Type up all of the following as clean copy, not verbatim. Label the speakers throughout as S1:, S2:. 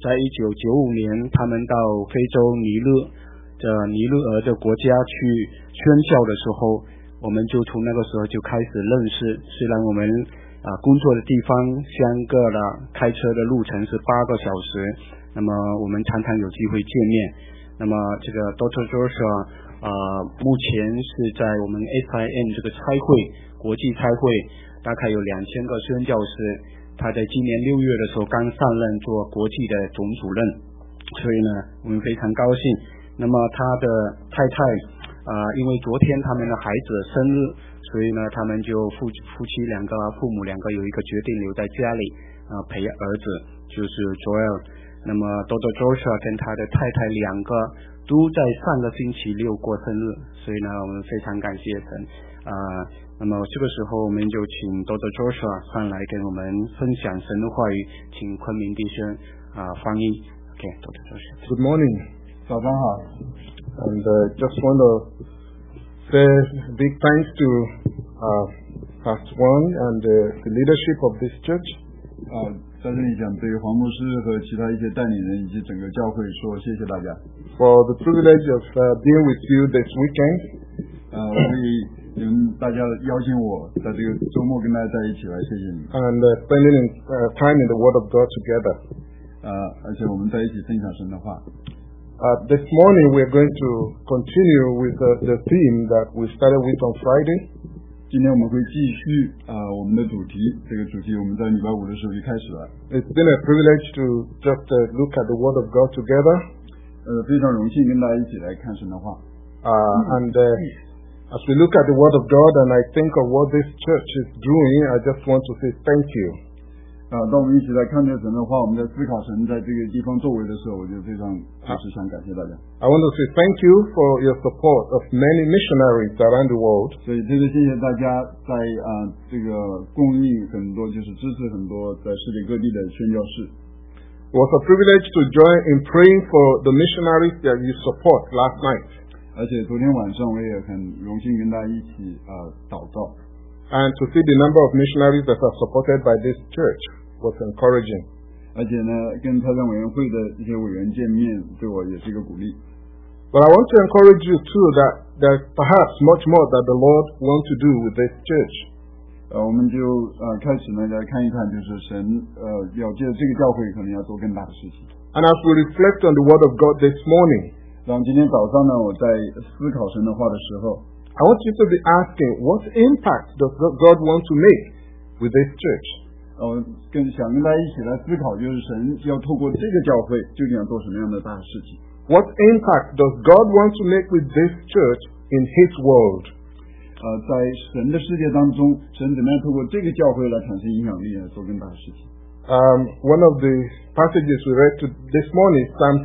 S1: 在1995年他们到非洲尼日尔的国家去宣教的时候，我们就从那个时候就开始认识。虽然我们工作的地方相隔了开车的路程是8个小时，那么我们常常有机会见面。那么这个 Dr. Joshua 目前是在我们 SIM 这个差会国际差会大概有2000个宣教师，他在今年6月的时候刚上任做国际的总主任，所以呢我们非常高兴。那么他的太太因为昨天他们的孩子生日，所以呢他们就父母两个有一个决定留在家里陪儿子，就是 Joel。 那么 Dr. Joshua 跟他的太太2个都在上个星期6过生日，所以呢我们非常感谢神。那么这个时候我们就请 Dr. Joshua 上来跟我们分享神的话语，请昆明弟兄翻译。 Okay, Dr. Joshua.
S2: Good morning.
S3: 早上好。
S2: And just want to say big thanks to Pastor Wang and the leadership of this church.
S3: 在这里想对黄牧师和其他一些带领人以及整个教会说谢谢大家。
S2: For the privilege of being with you this weekend.
S3: 为你们大家邀请我在这个周末跟大家在一起来，谢谢你们。
S2: And spending time in the Word of God together.
S3: 而且我们在一起分享神的话。
S2: This morning we are going to continue with the theme that we started with on Friday.
S3: 今天我们会继续我们的主题，这个主题我们在礼拜5的时候就开始了。
S2: It's been a privilege to just look at the Word of God together.
S3: 非常荣幸跟大家一起来看神的话。
S2: And as we look at the Word of God and I think of what this church is doing, I just want to say thank you.
S3: 当我们一起来看这神的话，我们在思考神在这个地方作为的时候，我就非常想感谢大家。
S2: I want to say thank you for your support of many missionaries around the world.
S3: 所以真的谢谢大家在这个供应很多，就是支持很多在世界各地的宣教士。
S2: It was a privilege to join in praying for the missionaries that you support last night.
S3: 而且昨天晚上我也很荣幸跟大家一起祷告。
S2: And to see the number of missionaries that are supported by this church was encouraging.
S3: 而且呢，跟太上委员会的一些委员见面，对我也是一个鼓励。
S2: But I want to encourage you too that there's perhaps much more that the Lord wants to do with this church.
S3: 我们就开始呢来看一看，就是神要借这个教会可能要做更大的事情。
S2: And as we reflect on the Word of God this morning,
S3: 然后今天早上呢，我在思考神的话的时候，
S2: I want you to be asking, what impact does God want to make with this church?
S3: 想跟大家一起来思考，就是神要透过这个教会究竟要做什么样的大事情。
S2: What impact does God want to make with this church in His world?
S3: 在神的世界当中，神怎么样透过这个教会来产生影响力，来做更大的事情。
S2: One of the passages we read this morning is Psalm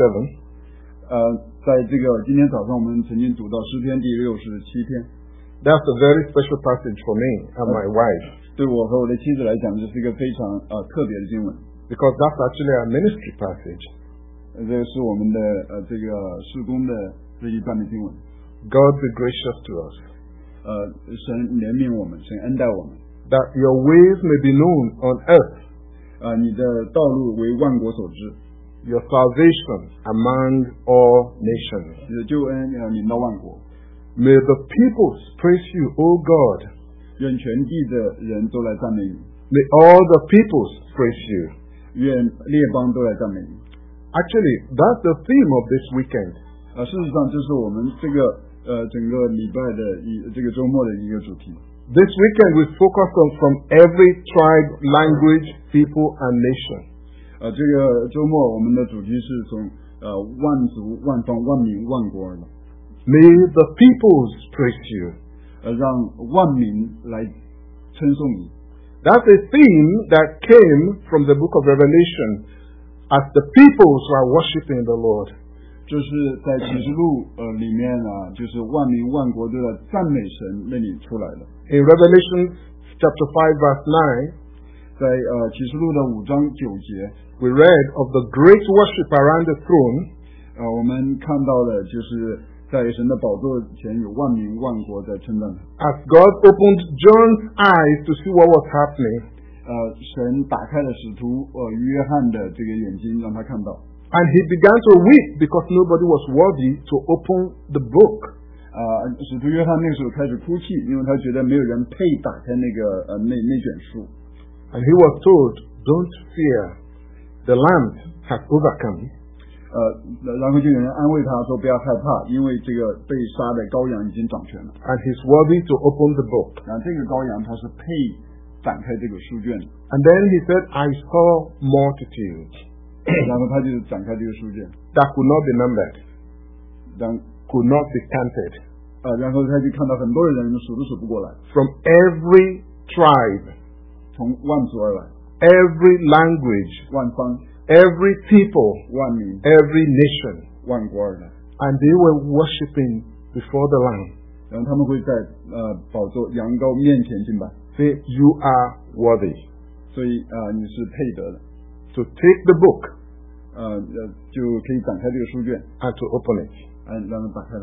S2: 67.
S3: 在这个今天早上我们曾经读到诗篇第67篇。
S2: That's a very special passage for me and my wife.
S3: 对我和我的妻子来讲，这是一个非常特别的经文。
S2: Because that's actually a ministry passage.
S3: 这是我们的这个事工的这一段的经文。
S2: God be gracious to us.
S3: 神怜悯我们，神恩待我们。
S2: That your ways may be known on earth.
S3: 你的道路为万国所知。
S2: Your salvation among all nations.
S3: 你的救恩要临到万国。
S2: May the peoples praise you, O God.
S3: 愿全地的人都来赞美你。
S2: May all the peoples praise you.
S3: 愿列邦都来赞美你。
S2: Actually, that's the theme of this weekend.
S3: 事实上，这是我们这个整个礼拜的这个周末的一个主题。
S2: This weekend we focus on from every tribe, language, people, and nation.
S3: 这个周末我们的主题是从万族、万方、万民、万国而来。
S2: May the peoples praise you.
S3: 让万民来称颂你。
S2: That's a theme that came from the book of Revelation as the peoples were worshiping the Lord.
S3: 就是在启示录里面就是万民万国都在赞美神那里出来的。
S2: In Revelation chapter 5 verse 9,
S3: 在启示录的5章9节
S2: we read of the great worship around the throne.
S3: 我们看到了就是在神的宝座前有万民万国在称赞他。
S2: As God opened John's eyes to see what was happening,
S3: 神打开了使徒约翰的这个眼睛，让他看到。
S2: And he began to weep because nobody was worthy to open the book.
S3: 使徒约翰那时候开始哭泣，因为他觉得没有人配打开那个那卷书。
S2: And he was told, "Don't fear, the Lamb has overcome."
S3: 然后就有人安慰他说不要害怕，因为这个被杀的羔羊已经掌权了。
S2: And he's worthy to open the book.
S3: 然后这个羔羊他是配展开这个书卷。
S2: And then he said, "I saw multitudes."
S3: 然后他就展开这个书卷。
S2: That could not be numbered. Could not be counted.
S3: 然后他就看到很多人数都数不过来。
S2: From every tribe.
S3: 从万族而来。
S2: Every language.
S3: 万方。
S2: Every people.
S3: 万民。
S2: Every nation.
S3: 万国而来。
S2: And they were worshiping before the Lamb.
S3: 然后他们会在宝座羊羔面前敬拜。
S2: Say, "You are worthy."
S3: 所以你是配得的。
S2: To take the book.
S3: 就可以展开这个书卷。
S2: And to open it.
S3: 让人打开它。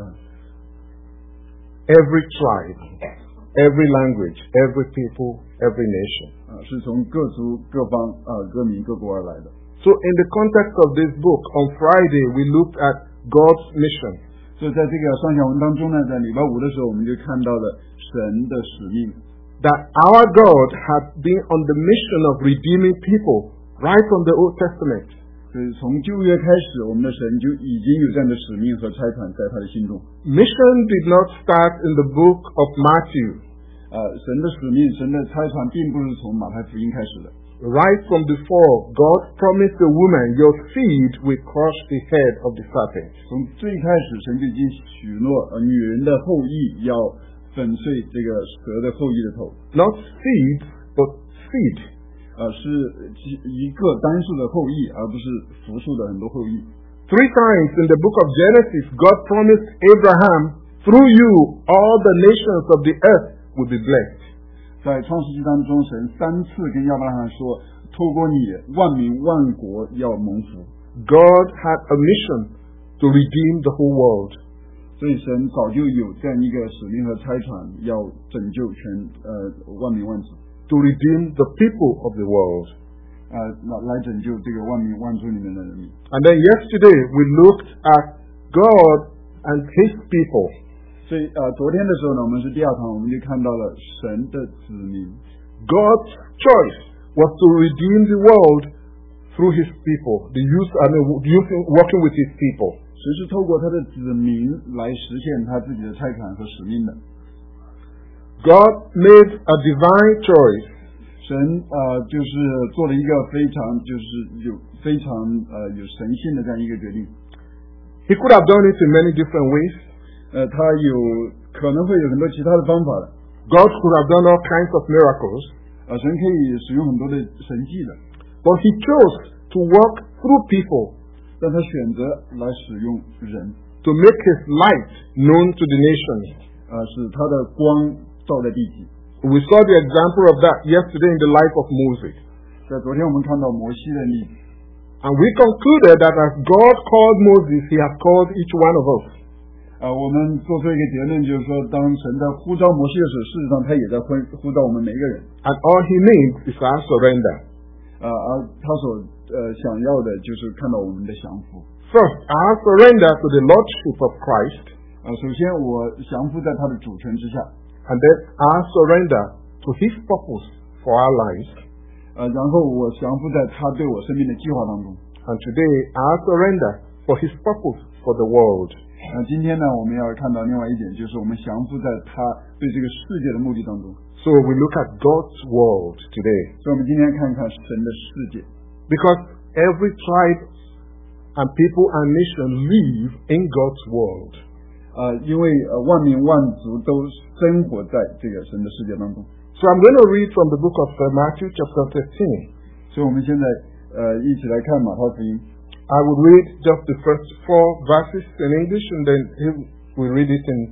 S2: Every tribe, every language, every people, every nation.
S3: 是从各族、各方、各民、各国而来的。
S2: So in the context of this book, on Friday we looked at God's mission.
S3: 所以在这个上下文当中呢，在礼拜五的时候，我们就看到了神的使命。
S2: That our God has been on the mission of redeeming people right from the Old Testament.
S3: 所以从旧约开始，我们的神就已经有这样的使命和差传在他的心中。
S2: Mission did not start in the book of Matthew.
S3: 神的使命、神的差传并不是从马太福音开始的。
S2: Right from before, God promised the woman, "Your seed will crush the head of the serpent."
S3: 从最开始，神就已经许诺，女人的后裔要粉碎这个蛇的后裔的头。
S2: Not seed, but seed.
S3: 是一个单数的后裔，而不是复数的很多后裔。
S2: 3 times in the book of Genesis, God promised Abraham, "Through you, all the nations of the earth will be blessed."
S3: 在创世纪当中，神3次跟亚伯拉罕说，透过你，万民万国要蒙福。
S2: God had a mission to redeem the whole world.
S3: 所以神早就有这样一个使命和差传，要拯救万民万族。
S2: To redeem the people of the world.
S3: 来拯救这个万民万族里面的人民。
S2: And then yesterday we looked at God and His people.
S3: 所以昨天的时候呢，我们是第二堂，我们就看到了神的子民。
S2: God's choice was to redeem the world through His people. Working with His people.
S3: 神是透过他的子民来实现他自己的差传和使命的。
S2: God made a divine choice.
S3: 神就是做了一个非常有神性的这样一个决定。
S2: He could have done it in many different ways.
S3: 他可能会有很多其他的方法的。
S2: God could have done all kinds of miracles.
S3: 神可以使用很多的神迹的。
S2: But He chose to work through people.
S3: 但他选择来使用人。
S2: To make His light known to the nations.
S3: 使他的光照在地极。
S2: We saw the example of that yesterday in the life of Moses.
S3: 在昨天我们看到摩西的例子。
S2: And we concluded that as God called Moses, He has called each one of us.
S3: 我们做出一个结论，就是说，当神在呼召摩西的时候，事实上他也在呼召我们每一个人。
S2: And all He needs is our surrender.
S3: 而他所想要的就是看到我们的降服。
S2: First, our surrender to the Lordship of Christ.
S3: 首先我降服在他的主权之下。
S2: And then our surrender to His purpose for our lives.
S3: 然后我降服在他对我生命的计划当中。
S2: And today, our surrender for His purpose for the world.
S3: 今天呢，我们要看到另外一点，就是我们降服在他对这个世界的目的当中。
S2: So we look at God's world today.
S3: 所以我们今天看一看神的世界。
S2: Because every tribe and people and nation live in God's world.
S3: 因为万民万族都生活在这个神的世界当中。
S2: So I'm going to read from the book of Matthew chapter 13.
S3: 所以我们现在一起来看马太福音。
S2: I will read just the first 4 verses in English, and then he will read it in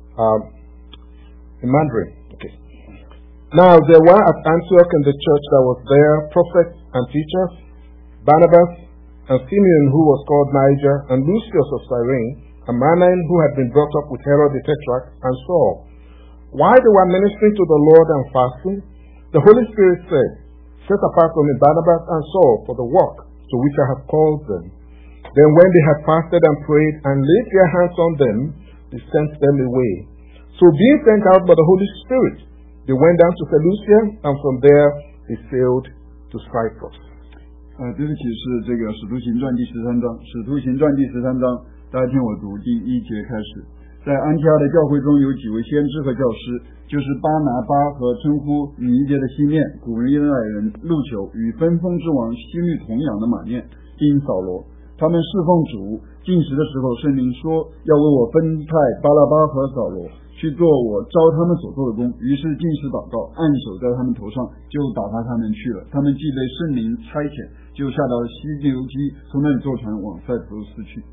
S2: Mandarin. Okay. Now there were at Antioch in the church that was there prophets and teachers, Barnabas and Simeon, who was called Niger, and Lucius of Cyrene, a Manaen who had been brought up with Herod the Tetrarch, and Saul. While they were ministering to the Lord and fasting, the Holy Spirit said, set apart from me Barnabas and Saul for the work to which I have called them. Then when they had fasted and prayed and laid their hands on them, they sent them away. So being sent out by the Holy Spirit, they went down to Seleucia, and from there they sailed to Cyprus.
S3: 这个启示这个使徒行传第13章，使徒行传第13章，大家听我读第1节开始。在安提阿的教会中有几位先知和教师，就是巴拿巴和称呼米节的西面、古人耶路撒人路求与分封之王西律同养的马念，并扫罗。他们侍奉主，进食的时候，圣灵说要为我分派巴拉巴和扫罗去做我招他们所做的工。于是进食祷告，按手在他们头上，就打发他们去了。他们既被圣灵差遣，就下到西流基，从那里坐船往塞浦路斯去。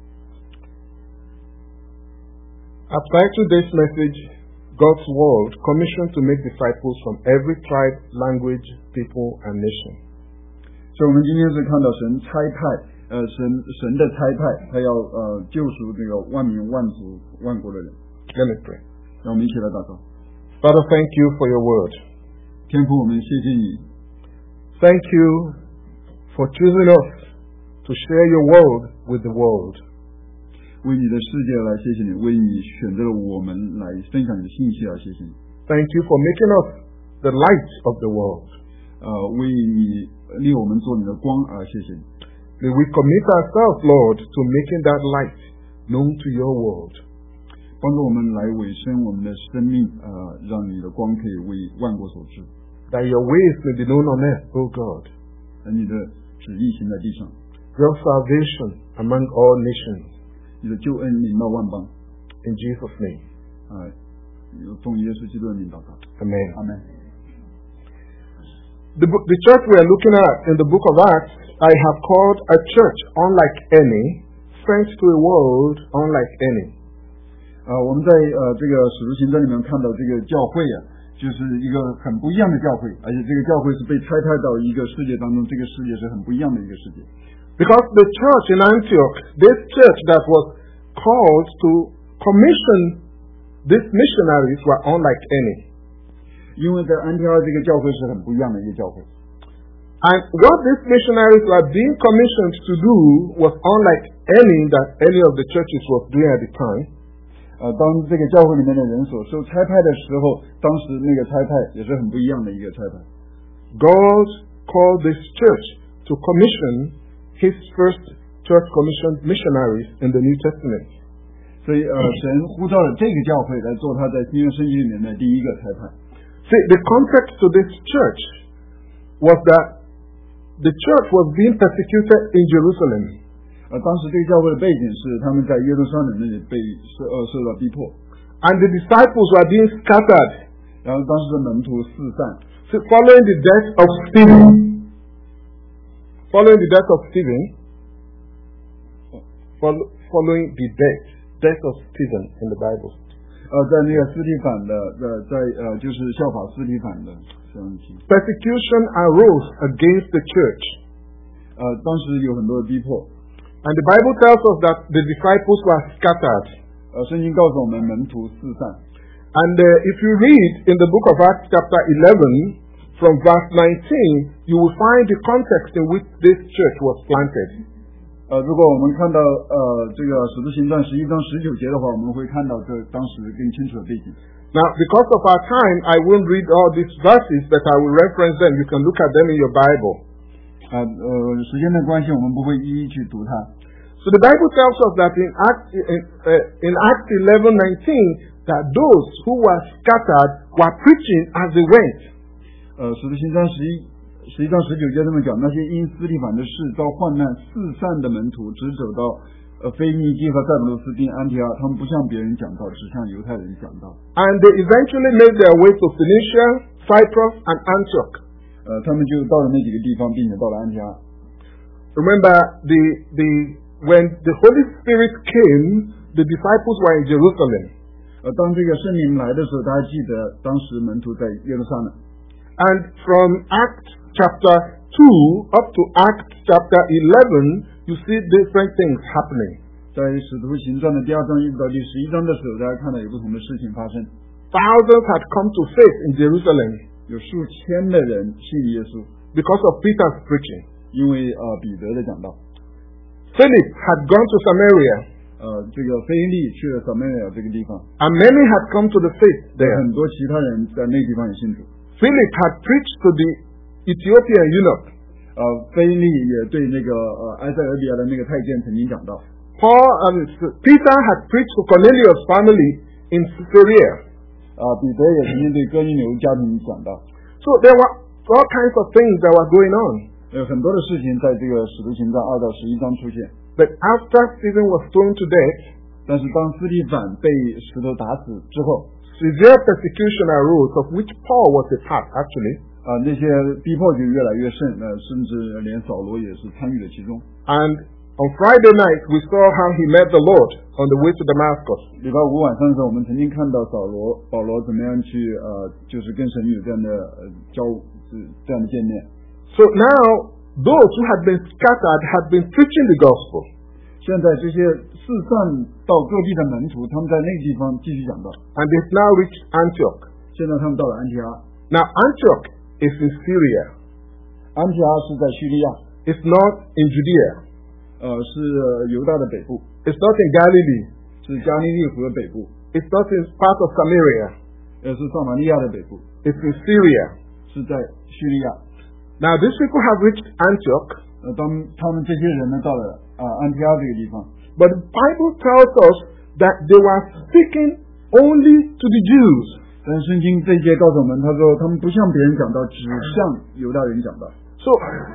S2: I've titled this message, God's Word, commissioned to make disciples from every tribe, language, people, and nation.
S3: 所以我们今天是看到神差派，神的差派，他要救赎这个万民、万族、万国的人。
S2: Let me pray.
S3: 让我们一起来祷告。
S2: Father, thank you for your word.
S3: 天父，我们谢谢你。
S2: Thank you for choosing us to share your word with the world.
S3: 为你的世界来谢谢你，为你选择了我们来分享你的信息而谢谢你。
S2: Thank you for making us the light of the world.
S3: 为你立我们做你的光而谢谢你。
S2: May we commit ourselves, Lord, to making that light known to your world.
S3: 帮助我们来委身我们的生命，让你的光可以为万国所知。
S2: That your ways may be known on earth, O God.
S3: 你的旨意行在地上。
S2: Your salvation among all nations.
S3: 你的救恩临到万邦。
S2: In Jesus' name.
S3: 奉耶稣基督的名祷告。
S2: Amen.
S3: Amen.
S2: The church we are looking at in the book of Acts, I have called a church unlike any, sent to a world unlike any.
S3: 我们在这个使徒行传里面看到这个教会就是一个很不一样的教会，而且这个教会是被差派到一个世界当中，这个世界是很不一样的一个世界。
S2: Because the church in Antioch, this church that was called to commission these missionaries, were unlike any.
S3: 因为在安提阿这个教会是很不一样的一个教会。
S2: And what these missionaries were being commissioned to do was unlike any that any of the churches was doing at the time.
S3: 当这个教会里面的人所受差派的时候，当时那个差派也是很不一样的一个差派。
S2: God called this church to commission His first church commissioned missionaries in the New Testament.
S3: 所以神呼召了这个教会来做他在新约圣经里面的第一个差派。
S2: See, the context to this church was that the church was being persecuted in Jerusalem.
S3: 当时这个教会的背景是他们在耶路撒冷那里被受到逼迫。
S2: And the disciples were being scattered.
S3: 然后当时的门徒四散。
S2: So following the death of Stephen. Following the death of Stephen. Following the death of Stephen in the Bible.
S3: 在那个司提反的，就是效法司提反的这样子。
S2: Persecution arose against the church.
S3: 当时有很多的逼迫。
S2: And the Bible tells us that the disciples were scattered.
S3: 圣经告诉我们门徒四散。
S2: And if you read in the book of Acts chapter 11 from verse 19, you will find the context in which this church was planted.
S3: 如果我们看到这个使徒行传11章19节的话，我们会看到这当时更清楚的背景。
S2: Now, because of our time, I won't read all these verses, but I will reference them. You can look at them in your Bible.
S3: 时间的关系，我们不会一一去读它。
S2: So the Bible tells us that in Acts 11:19 that those who were scattered were preaching as they went.
S3: 使徒行传11章19节这么讲，那些因司提反的事遭患难四散的门徒，只走到腓尼基和塞浦路斯并安提阿，他们不向别人讲道，只向犹太人讲道。
S2: And they eventually made their way to Phoenicia, Cyprus, and Antioch.
S3: 他们就到了那几个地方，并且到了安提阿。
S2: Remember, when the Holy Spirit came, the disciples were in Jerusalem.
S3: 当这个圣灵来的时候，大家记得当时门徒在耶路撒冷。
S2: And from Acts chapter 2 up to Acts chapter 11, you see different things happening.
S3: 在使徒行传的第2章一直到第11章的时候，大家看到有不同的事情发生。
S2: Thousands had come to faith in Jerusalem.
S3: 有数千的人信耶稣。
S2: because of Peter's preaching.
S3: 因为彼得的讲道。
S2: Philip had gone to Samaria.
S3: 这个腓利去了撒玛利亚这个地方，
S2: And many had come to the faith
S3: 有
S2: there.
S3: 很多其他人在那地方也信主。
S2: Philip had preached to the Ethiopian eunuch.
S3: 腓利也对那个埃塞俄比亚的那个太监曾经讲到。
S2: Peter had preached to Cornelius' family in Caesarea.
S3: 彼得也曾经对哥尼流家庭讲到。
S2: So there were all kinds of things that were going on.
S3: 有很多的事情在这个使徒行传2到11章出现。
S2: But after Stephen was stoned to death,
S3: 但是当司提反被石头打死之后，
S2: severe persecution arose, of which Paul was a part, actually.
S3: 那些逼迫就越来越甚，甚至连扫罗也是参与了其中。
S2: And on Friday night, we saw how he met the Lord on the way to Damascus.
S3: 礼拜五晚上的时候，我们曾经看到保罗怎么样去就是跟神有这样的这样的见面。
S2: So now, those who had been scattered had been preaching the gospel.
S3: 现在这些四散到各地的门徒，他们在那个地方继续讲道。
S2: And they've now reached Antioch.
S3: 现在他们到了安提阿。
S2: Now, Antioch is in Syria.
S3: 安提阿是在叙利亚，
S2: It's not in Judea.
S3: 是犹大的北部，
S2: It's not in Galilee.
S3: 是加利利湖的北部，
S2: It's not in part of Samaria.
S3: 是撒玛利亚的北部，
S2: It's in Syria.
S3: 是在叙利亚。
S2: Now, these people have reached Antioch,
S3: 当他们这些人呢到了安提阿这个地方，
S2: but the Bible tells us that they were speaking only to the Jews.
S3: 但圣经这一节告诉我们，他说他们不向别人讲道，只向犹大人讲道。
S2: So,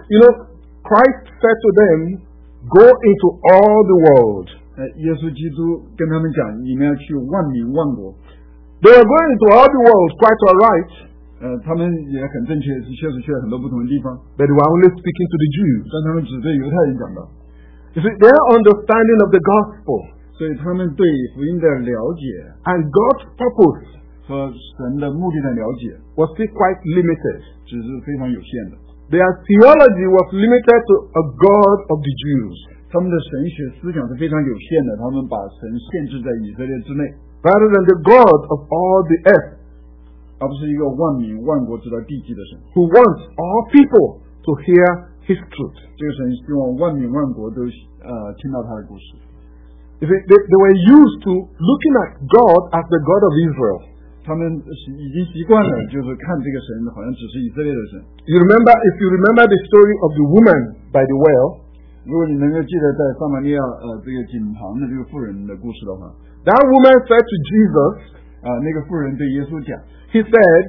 S2: Christ said to them, go into all the world.
S3: 耶稣基督跟他们讲，你们要去万民万国。
S2: They were going into all the world, quite all right,
S3: 他们也很正确，确实去了很多不同的地方，
S2: but they were only speaking to the Jews.
S3: 但他们只对犹太人讲道。
S2: You see, their understanding of the gospel
S3: 所以他们对福音的了解
S2: and God's purpose
S3: 和神的目的的了解
S2: was still quite limited.
S3: 只是非常有限的。
S2: Their theology was limited to a God of the Jews,
S3: 他们的神学思想是非常有限的，他们把神限制在以色列之内，
S2: rather than the God of all the earth,
S3: 而不是一个万民万国直到地极的神。
S2: who wants all people to hear his truth.
S3: 这个神希望万民万国都听到他的故事。
S2: You see, they were used to looking at God as the God of Israel.
S3: 他们已经习惯了，就是看这个神好像只是以色列的神。
S2: If you remember the story of the woman by the well,
S3: 如果你能够记得在撒玛利亚这个井旁的这个妇人的故事的话，
S2: that woman said to Jesus,
S3: 那个妇人对耶稣讲，
S2: he said,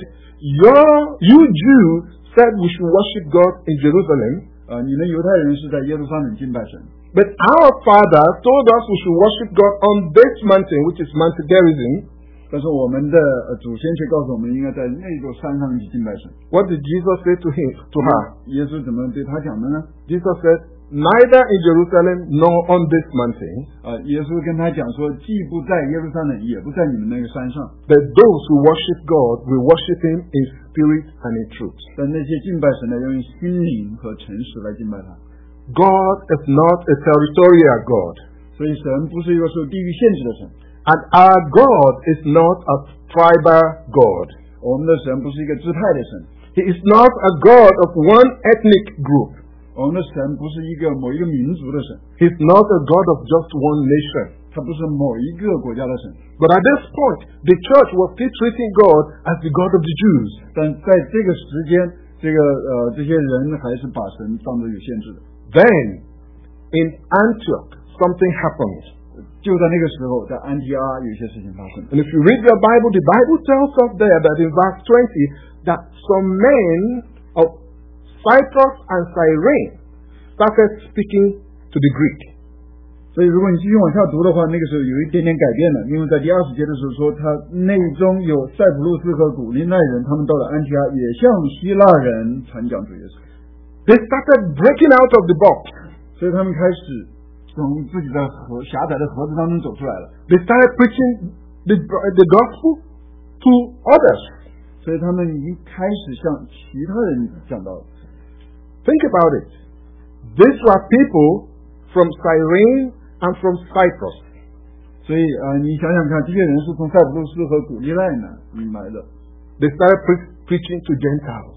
S2: you Jews said we should worship God in Jerusalem,
S3: 你们犹太人是在耶路撒冷敬拜神，
S2: but our father told us we should worship God on this mountain, which is Mount Gerizim.
S3: 但是我们的祖先却告诉我们，应该在那座山上去敬拜神。
S2: What did Jesus say to her?
S3: 耶稣怎么对他讲的呢？
S2: Jesus said, neither in Jerusalem nor on this mountain,
S3: 耶稣跟他讲说，既不在耶路撒冷，也不在你们那个山上，
S2: but those who worship God will worship him in spirit and in truth.
S3: 但那些敬拜神的要用心灵和诚实来敬拜他。
S2: God is not a territorial God,
S3: 所以神不是一个受地域限制的神，
S2: and our God is not a tribal God.
S3: 我们的神不是一个支派的神，
S2: He is not a God of one ethnic group.
S3: 我们的神不是某一个民族的神，
S2: He is not a God of just one nation.
S3: 他不是某一个国家的神。
S2: But at this point, the church was still treating God as the God of the Jews.
S3: 但在这个时间，这些人还是把神当作有限制的。
S2: Then, in Antioch, something happened.
S3: 就在那个时候，在安提阿有一些事情发生。
S2: And if you read your Bible, the Bible tells us there that in verse 20, that some men of Cyprus and Cyrene started speaking to the Greek.
S3: 所以如果你继续往下读的话，那个时候有一点点改变了，因为在第20节的时候说，他内中有塞浦路斯和古利奈人，他们到了安提阿，也向希腊人传讲主耶稣。
S2: They started breaking out of the box.
S3: 所以他们开始从自己的狭窄的盒子当中走出来了。
S2: They started preaching the gospel to others.
S3: 所以他们已经开始向其他人讲道了。
S2: Think about it. These were people from Cyrene and from Cyprus.
S3: 所以你想想看，这些人是从塞浦路斯和古利奈呢来的。
S2: They started preaching to Gentiles.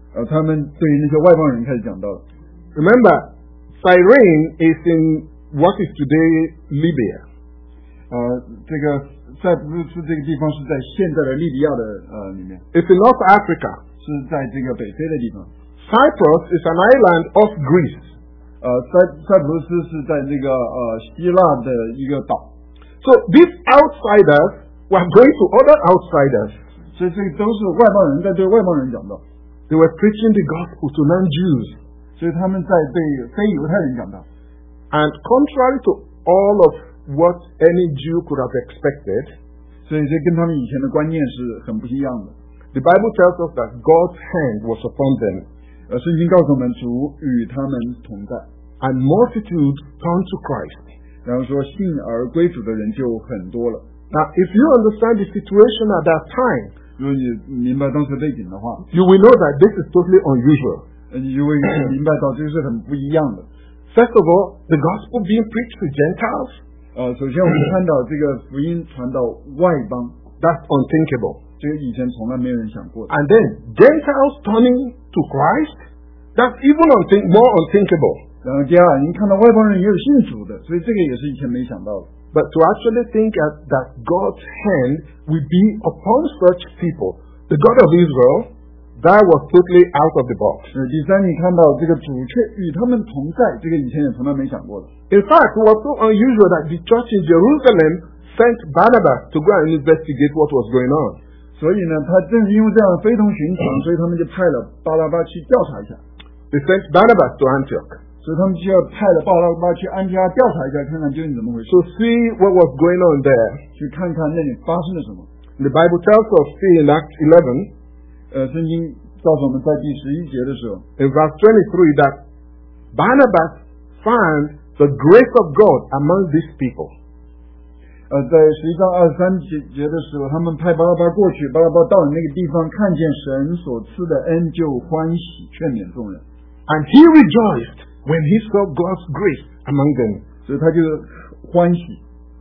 S3: 他们对于那些外邦人开始讲道了。
S2: Remember, Cyrene is in what is today Libya.
S3: 这个塞浦路斯这个地方是在现在的利比亚的里面，
S2: It's in North Africa.
S3: 是在这个北非的地方。
S2: Cyprus is an island off Greece.
S3: 塞浦路斯是在这个希腊的一个岛。
S2: So these outsiders were going to other outsiders.
S3: 所以这个都是外邦人在对外邦人讲道，
S2: They were preaching the gospel to non-Jews.
S3: 所以他们在对非犹太人讲道。
S2: And contrary to all of what any Jew could have expected,
S3: 所以这跟他们以前的观念是很不一样的。
S2: the Bible tells us that God's hand was upon them,
S3: 圣经告诉我们，主与他们同在，
S2: and multitudes turned to Christ.
S3: 然后说信而归主的人就很多了。
S2: Now, if you understand the situation at that time,
S3: 如果你明白当时背景的话，
S2: you will know that this is totally unusual.
S3: 你就会明白到这个是很不一样的。
S2: First of all, the gospel being preached to Gentiles,
S3: 首先我们看到这个福音传到外邦，
S2: that's unthinkable.
S3: 这个以前从来没有人想过的。
S2: And then Gentiles turning to Christ, that's even more unthinkable.
S3: 然后第二，您看到外邦人也有信主的，所以这个也是以前没想到的。
S2: But to actually think that God's hand will be upon such people, the God of Israel, that was totally out of the box.
S3: 第三，你看到这个主却与他们同在，这个以前也从来没想过的。
S2: In fact, it was so unusual that the church in Jerusalem sent Barnabas to go and investigate what was going on.
S3: 所以呢，他正是因为这样非同寻常，所以他们就派了巴拉巴去调查一下。
S2: They sent Barnabas to Antioch
S3: 所以他们就要派了巴拉巴去安提阿调查一下，看看究竟怎么回事，
S2: to see what was going on there.
S3: 去看看那里发生了什么。
S2: The Bible tells us, see in Acts 11,
S3: 圣经告诉我们在第11节的时候，
S2: in verse 23, that Barnabas found the grace of God among these people.
S3: 在11章23节的时候，他们派巴拉巴过去，巴拉巴到了那个地方，看见神所赐的恩，就欢喜劝勉众人。
S2: And he rejoiced when he saw God's grace among them.
S3: 所以他就欢喜，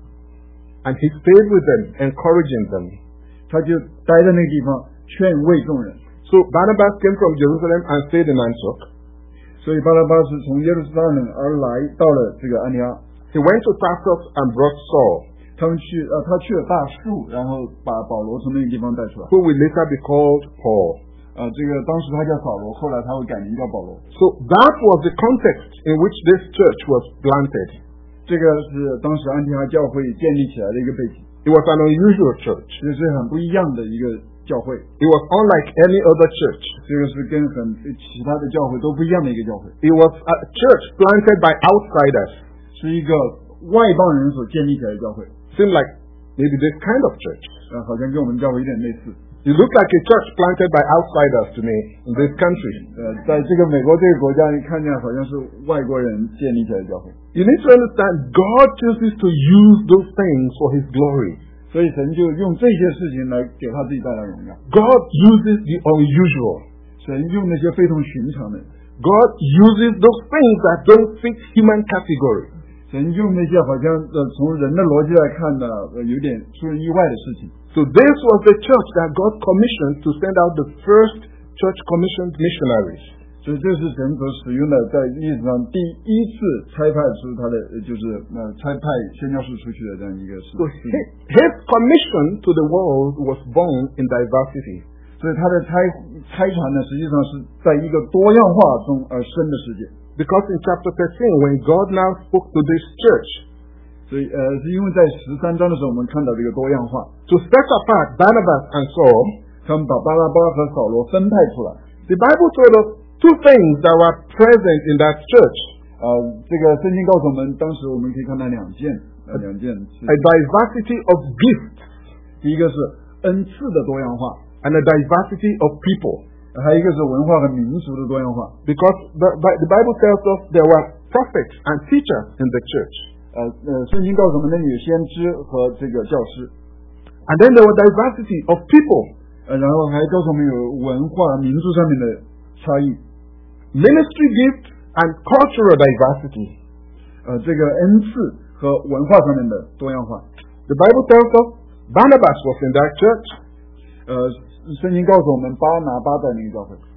S2: And he stayed with them, encouraging them.
S3: 他就待在那个地方劝慰众人。
S2: So Barnabas came from Jerusalem and stayed in Antioch.
S3: 所以巴拉巴是从耶路撒冷而来，到了这个安提阿。
S2: He went to Tarsus and brought Saul,
S3: 他去了大树，然后把保罗从那个地方带出来。
S2: who will later be called Paul.
S3: 这个当时他叫扫罗，后来他会改名叫保罗。
S2: So that was the context in which this church was planted.
S3: 这个是当时安提阿教会建立起来的一个背景，
S2: It was an unusual church.
S3: 这是很不一样的一个教会。
S2: It was unlike any other church.
S3: 这个是跟其他的教会都不一样的一个教会，
S2: It was a church planted by outsiders.
S3: 是一个外邦人所建立起来的教会。
S2: Seemed like maybe this kind of church.
S3: 好像跟我们教会有点类似。
S2: It looked like a church planted by outsiders to me in this country.
S3: 在这个美国这个国家，你看见好像是外国人建立起来的教会。
S2: You need to understand God chooses to use those things for His glory.
S3: 所以神就用这些事情来给他自己带来荣耀。
S2: God uses the unusual.
S3: 神用那些非同寻常的，
S2: God uses those things that don't fit human category.
S3: 神用那些好像从人的逻辑来看呢，有点出人意外的事情。
S2: So this was the church that God commissioned to send out the first church commissioned missionaries.
S3: 所以这是神所使用的，在历史上第一次差派出他的，就是差派宣教士出去的这样一个事。
S2: So his commission to the world was born in diversity.
S3: 所以他的差传呢，实际上是在一个多样化中而生的世界。
S2: Because in chapter 13, when God now spoke to this church,
S3: 所以是因为在13章的时候，我们看到这个多样化，
S2: to set apart Barnabas and Saul,
S3: 他们把巴拉巴和扫罗分派出来。
S2: the Bible told us two things that were present in that church.
S3: 这个圣经告诉我们，当时我们可以看到两件事情。
S2: A diversity of gifts
S3: 第一个是恩赐的多样化，
S2: and a diversity of people.
S3: 还有一个是文化和民俗的多样化。
S2: Because the Bible tells us there were prophets and teachers in the church.
S3: 圣经告诉我们，那里有先知和这个教师。
S2: And then there were diversity of people.
S3: 然后还告诉我们有文化、民族上面的差异。
S2: Ministry gift and cultural diversity.
S3: 这个恩赐和文化上面的多样化。
S2: The Bible tells us Barnabas was in that church.
S3: 圣经告诉我们，巴拿巴在那个教会。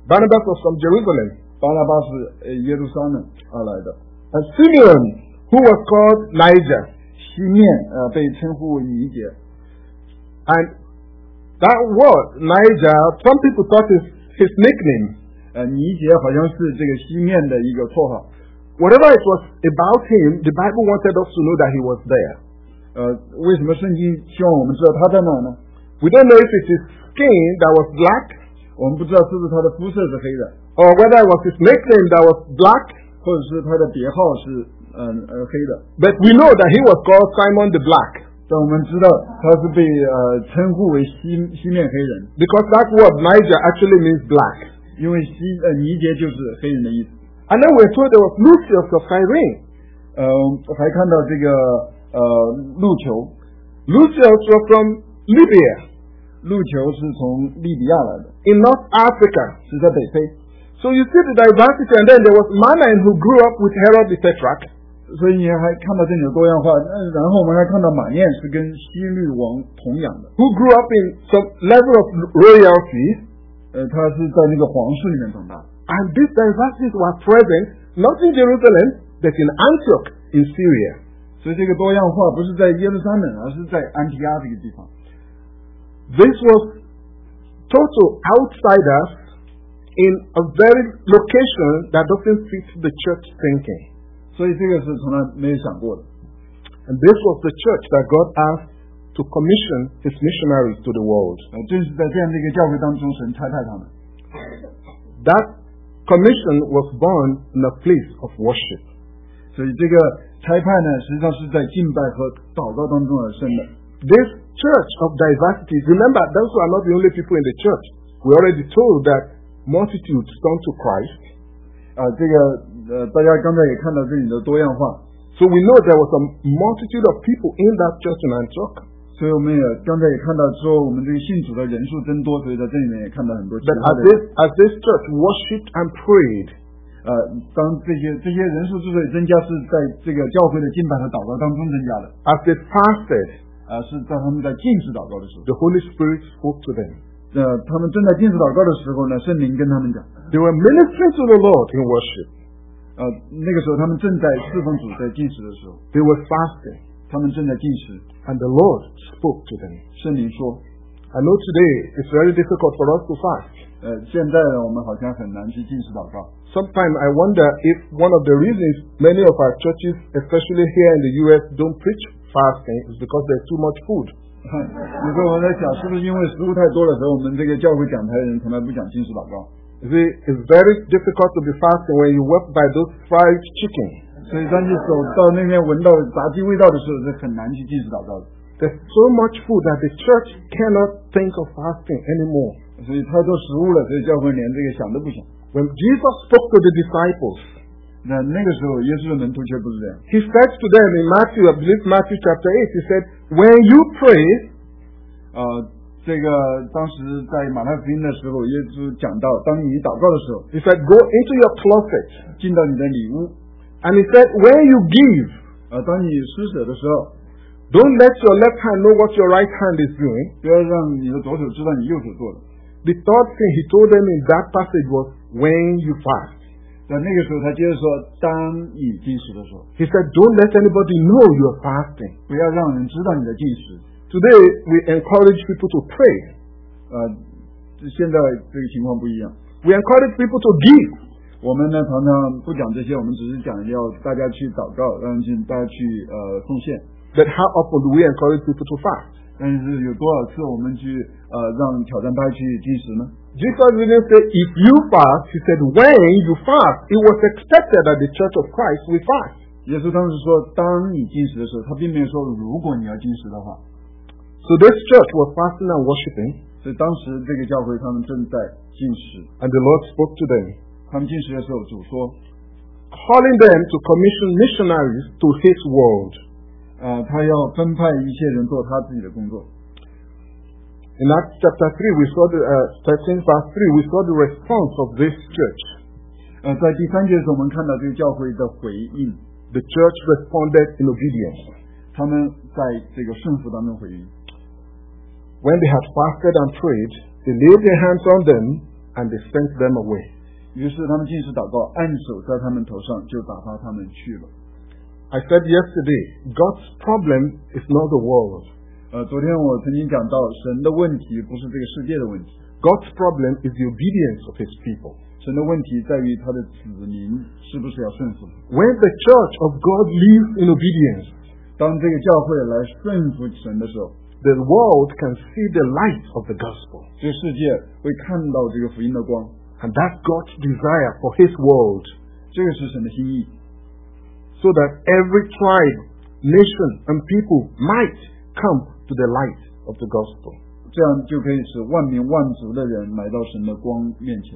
S2: Barnabas was from Jerusalem.
S3: 巴拿巴是耶路撒冷而来的。
S2: And Simeon, who was called Niger.
S3: 西面被称呼为尼结。
S2: And that word, Niger, some people thought is his nickname.
S3: 尼结好像是这个西面的一个绰号。
S2: Whatever it was about him, the Bible wanted us to know that he was there.
S3: 为什么圣经希望我们知道他在哪呢？
S2: We don't know if it's his skin that was black,
S3: 我们不知道是不是他的肤色是黑的，
S2: or whether it was his nickname that was black.
S3: 或者是他的别号是黑的。
S2: But we know that he was called Simon the Black,
S3: 但我们知道他是被称呼为西面黑人，
S2: because that word Niger actually means black.
S3: 因为尼结就是黑人的意思。
S2: And then we're told there was Lucius of Cyrene.
S3: 还看到这个路球，
S2: Lucius was from Libya
S3: 路球是从利比亚来的，
S2: in North Africa.
S3: 是在北非。
S2: So you see the diversity, and then there was Manaen who grew up with Herod the Tetrarch.
S3: 所以你还看到这里的多样化，然后我们还看到马念是跟希律王同养的，
S2: Who grew up in some level of royalty.
S3: 他是在那个皇室里面长大。
S2: And these diversities were present not in Jerusalem, but in Antioch in Syria.
S3: 所以这个多样化不是在耶路撒冷，而是在安提阿这个地方。
S2: This was total outsiders in a very location that doesn't fit the church thinking.
S3: 所以这个是从来没有想过的。
S2: And this was the church that God asked to commission his missionaries to the world.
S3: 正是在这样的一个教会当中，神差派他们。
S2: That commission was born in a place of worship.
S3: 所以这个差派呢，实际上是在敬拜和祷告当中而生的。
S2: This church of diversity, remember, those are not the only people in the church. We already told that multitudes turned to Christ.
S3: 这个大家刚才也看到这里的多样化，
S2: So we know there was a multitude of people in that church in Antioch.
S3: 所以我们也刚才也看到说，我们这个信主的人数增多，所以在这里面也看到很多其
S2: But
S3: 他的。
S2: as this church worshipped and prayed,
S3: 当这些人数之所以增加，是在这个教会的敬拜和祷告当中增加的。
S2: as they fasted,
S3: 是在他们在禁食祷告的时候，
S2: the Holy Spirit spoke to them.
S3: 他们正在禁食祷告的时候呢，圣灵跟他们讲，
S2: They were ministering to the Lord in worship.
S3: 那个时候他们正在侍奉主，在禁食的时候，
S2: They were fasting,
S3: 他们正在禁食，
S2: and the Lord spoke to them.
S3: 圣灵说，
S2: I know today it's very difficult for us to fast.
S3: 现在呢，我们好像很难去禁食祷告。
S2: Sometimes I wonder if one of the reasons many of our churches, especially here in the U.S., don't preach fasting is because there's too much food.
S3: 有时候我在想，是不是因为食物太多了，所以我们这个教会讲台的人从来不讲禁食祷告。
S2: You see, it's very difficult to be fasting when you walk by those fried chicken.
S3: 所以当你走到那边闻到炸鸡味道的时候，是很难去禁食祷告的。
S2: There's so much food that the church cannot think of fasting anymore.
S3: 所以太多食物了，所以教会连这个想都不想。
S2: When Jesus spoke to the disciples,
S3: 那个时候，耶稣的门徒却不是这样。
S2: he said to them in Matthew, I believe Matthew chapter 8, he said, when you pray,
S3: 这个当时在马太福音的时候，耶稣讲到，当你祷告的时候，
S2: he said, go into your closet.
S3: 进到你的里屋，
S2: And he said, when you give,
S3: 当你施舍的时候，
S2: don't let your left hand know what your right hand is doing.
S3: 不要让你的左手知道你右手做的。
S2: The third thing he told them in that passage was, when you fast.
S3: 在那个时候，他接着说，当你禁食的时候，
S2: He said, don't let anybody know you're fasting.
S3: 不要让人知道你的禁食。
S2: Today, we encourage people to pray.
S3: 现在这个情况不一样。
S2: We encourage people to give.
S3: 我们呢常常不讲这些，我们只是讲要大家去祷告，让大家去奉献。
S2: But how often do we encourage people to fast?
S3: 但是有多少次我们去让挑战大家去禁食呢？
S2: Jesus didn't say, if you fast. He said, when you fast. It was expected that the church of Christ will fast.
S3: 耶稣当时说，当你禁食的时候，他并没有说如果你要禁食的话。
S2: So this church was fasting and worshiping.
S3: 所以当时这个教会他们正在禁食，
S2: And the Lord spoke to them,
S3: 他们禁食的时候，主说，
S2: calling them to commission missionaries to his world.
S3: 他要分派一些人做他自己的工作。
S2: In Acts chapter 3, we saw 13 verse 3, we saw the response of this church.
S3: 在第3节的时候，我们看到这个教会的回应，
S2: The church responded in obedience.
S3: 他们在这个顺服当中回应。
S2: When they had fasted and prayed, they laid their hands on them and they sent them away.
S3: 于是他们禁食祷告，按手在他们头上，就打发他们去了。
S2: I said yesterday, God's problem is not the world.
S3: 昨天我曾经讲到，神的问题不是这个世界的问题，
S2: God's problem is the obedience of His people.
S3: 神的问题在于他的子民是不是要顺服。
S2: When the church of God lives in obedience,
S3: 当这个教会来顺服神的时候，
S2: the world can see the light of the gospel.
S3: 这个世界会看到这个福音的光，
S2: And that's God's desire for His world,
S3: 这个是神的心意，
S2: so that every tribe, nation, and people might come to the light of the gospel.
S3: 这样就可以使万民万族的人来到神的光面前。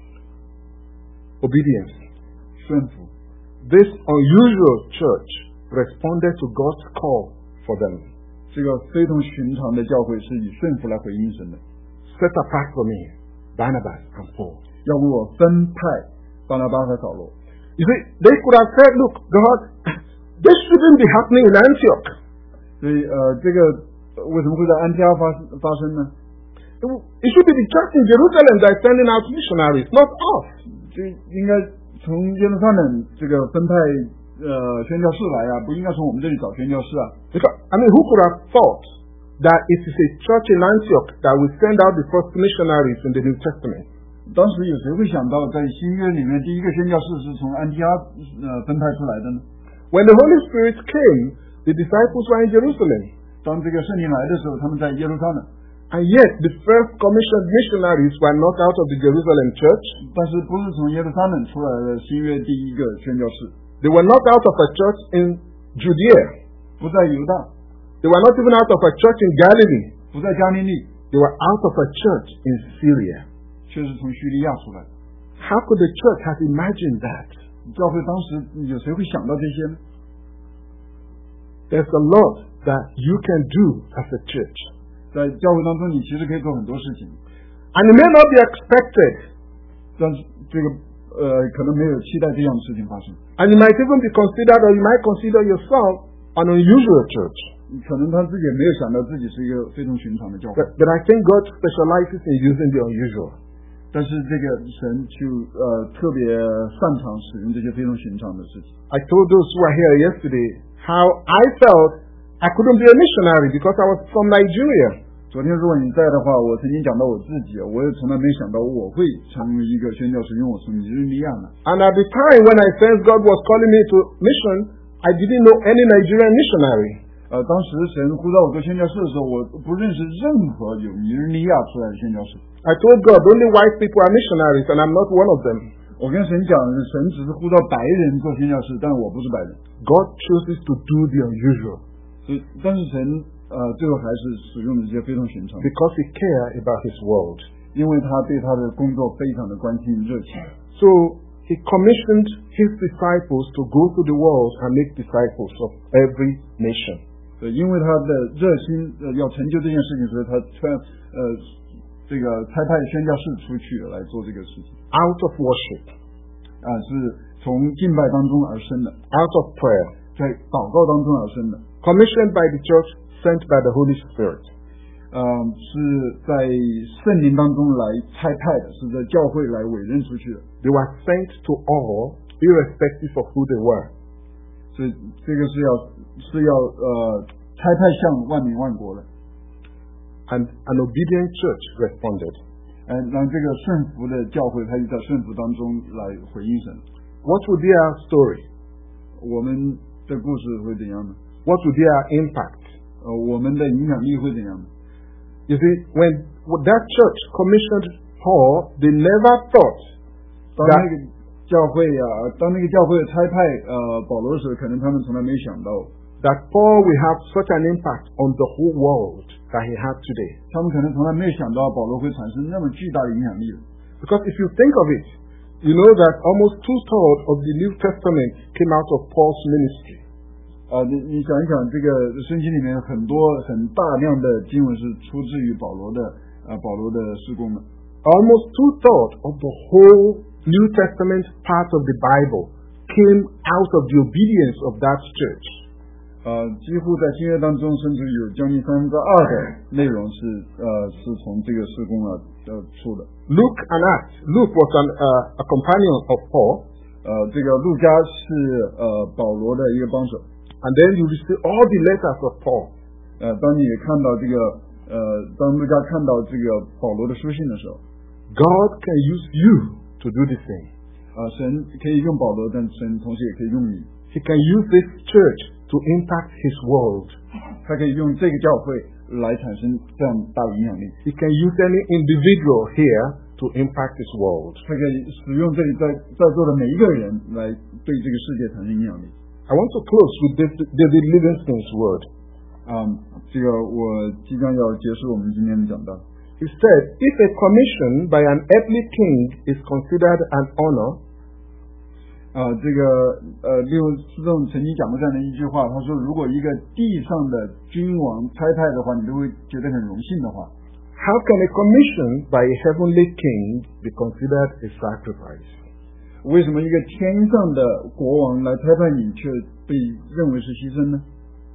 S2: Obedience.
S3: 顺服。
S2: This unusual church responded to God's call for them.
S3: 这个非同寻常的教会是以顺服来回应神的。
S2: Set apart for me, Barnabas and Paul.
S3: 要为我分派巴拿巴和扫罗。
S2: You see, they could have said, look, God, this shouldn't be happening in Antioch.
S3: 所以这个为什么会在安提阿发生呢？
S2: It should be the church in Jerusalem that is sending out missionaries, not us.
S3: 这应该从耶路撒冷这个分派宣教士来啊，不应该从我们这里找宣教士啊。
S2: Because, who could have thought that it is a church in Antioch that will send out the first missionaries in the New Testament?
S3: 当时有谁会想到，在新约里面第一个宣教士是从安提阿分派出来的呢？
S2: When the Holy Spirit came, the disciples were in Jerusalem.
S3: 当这个圣灵来的时候，他们在耶路撒冷。
S2: And yet, the first commissioned missionaries were not out of the Jerusalem church.
S3: 但是不是从耶路撒冷出来的新约第一个宣教士，
S2: They were not out of a church in Judea.
S3: 不在犹大，
S2: They were not even out of a church in Galilee.
S3: 不在加利利，
S2: They were out of a church in Syria.
S3: 却是从叙利亚出来的。
S2: How could the church have imagined that?
S3: 教会当时有谁会想到这些呢？
S2: There's a lot that you can do as a church.
S3: 在教会当中，你其实可以做很多事情，
S2: And it may not be expected.
S3: 但是这个可能没有期待这样的事情发生。
S2: And you might even be considered, or you might consider yourself, an unusual church.
S3: 可能他自己也没有想到自己是一个非同寻常的教会，
S2: But I think God specializes in using the unusual.
S3: 但是这个神就特别擅长使用这些非同寻常的事情。
S2: I told those who were here yesterday how I felt I couldn't be a missionary because I was from Nigeria.
S3: 昨天如果你在的话，我曾经讲到我自己，我也从来没想到我会成为一个宣教士，因为我从尼日利亚呢。
S2: And at the time when I sensed God was calling me to mission, I didn't know any Nigerian missionary.
S3: 当时神呼召我做宣教士的时候，我不认识任何有尼日利亚出来的宣教士。
S2: I told God only white people are missionaries and I'm not one of them.
S3: 我跟神讲，神只是呼召白人做宣教士，但我不是白人。
S2: God chooses to do the unusual
S3: 所以，但是神最后还是使用了这些非同寻常，
S2: because He cares about His world.
S3: 因为他对他的工作非常的关心热情。
S2: So He commissioned His disciples to go to the world and make disciples of every nation.
S3: 因为他的热心要成就这件事情，所以他这个差派宣教士出去来做这个事情。
S2: Out of worship,
S3: 是从敬拜当中而生的，
S2: out of prayer,
S3: 在祷告当中而生的。
S2: commissioned by the church, sent by the Holy Spirit.
S3: 是在圣灵当中来差派的，是在教会来委任出去的。
S2: They were sent to all, irrespective of who they were.
S3: 所以这个是要差派向万民万国的。
S2: And an obedient church responded.
S3: 让这个顺服的教会，它就在顺服当中来回应神。
S2: What would be our story?
S3: 我们的故事会怎样呢？
S2: What would be our impact?
S3: 我们的影响力会怎样呢？
S2: You see, when that church commissioned Paul, they never thought
S3: 当那个教会差派保罗时，可能他们从来没想到
S2: that Paul will have such an impact on the whole world that he had today.
S3: 他们可能从来没有想到保罗会产生那么巨大的影响力。
S2: Because if you think of it, you know that almost 2/3 of the New Testament came out of Paul's ministry.
S3: 你想一想，这个圣经里面很大量的经文是出自于保罗的事工的。
S2: Almost 2/3 of the whole New Testament part of the Bible came out of the obedience of that church.
S3: 几乎在新约当中，甚至有将近2%的内容是从这个事工出的。
S2: Luke and Acts. Luke was a companion of Paul.
S3: 这个路加是保罗的一个帮手。
S2: And then you see all the letters of Paul.
S3: 当你看到这个当路加看到这个保罗的书信的时候
S2: God can use you to do the same.
S3: 神可以用保罗，但神同时也可以用你。
S2: He can use this church to impact his world.
S3: 他可以用这个教会来产生这样大的影响力。
S2: He can use any individual here to impact his world.
S3: 他可以使用这里在座的每一个人来对这个世界产生影响力。
S2: I want to close with David Livingstone's word.
S3: 这个我即将要结束我们今天的讲道。
S2: He said, if a commission by an earthly king is considered an honor,
S3: 这个利用斯仲曾经讲过这样的一句话，他说如果一个地上的君王差派的话，你都会觉得很荣幸的话，
S2: how can a commission by a heavenly king be considered a sacrifice?
S3: 为什么一个天上的国王来差派你却被认为是牺牲呢？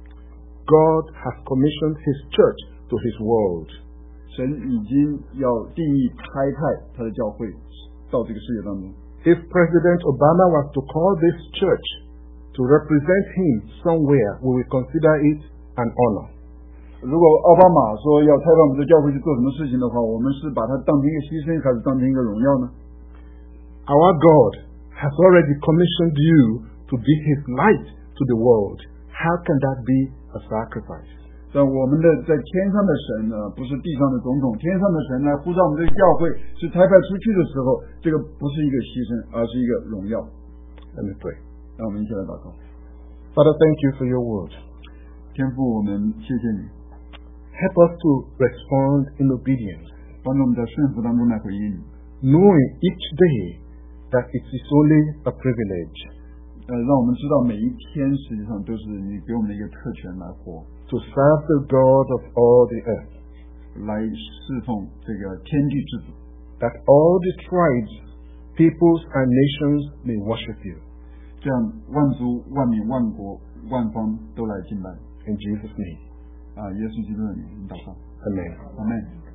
S2: God has commissioned his church to his world.
S3: 神已经要定义差派他的教会到这个世界当中。
S2: If President Obama was to call this church to represent him somewhere, we will consider it an honor.
S3: 如果奥巴马说要差派我们的教会去做什么事情的话，我们是把它当成一个牺牲，还是当成一个荣耀呢？
S2: Our God has already commissioned you to be his light to the world. How can that be a sacrifice?
S3: 但我们的在天上的神呢，不是地上的种种，天上的神来呼召我们这个教会是差派出去的时候，这个不是一个牺牲，而是一个荣耀。
S2: Let me pray.
S3: 让我们一起来祷告。
S2: Father, thank you for your word.
S3: 天父，我们谢谢你，
S2: Help us to respond in obedience,
S3: 帮助我们在顺服当中来回应你，
S2: knowing each day that it is only a privilege
S3: 让我们知道每一天实际上都是你给我们的一个特权来活，
S2: to serve the God of all the earth,
S3: 来侍奉这个天地之主，
S2: that all the tribes, peoples, and nations may worship you.
S3: 这样万族、万民、万国、万方都来敬拜。
S2: In Jesus' name,
S3: 耶稣基督的名祷告，
S2: amen.
S3: 阿门。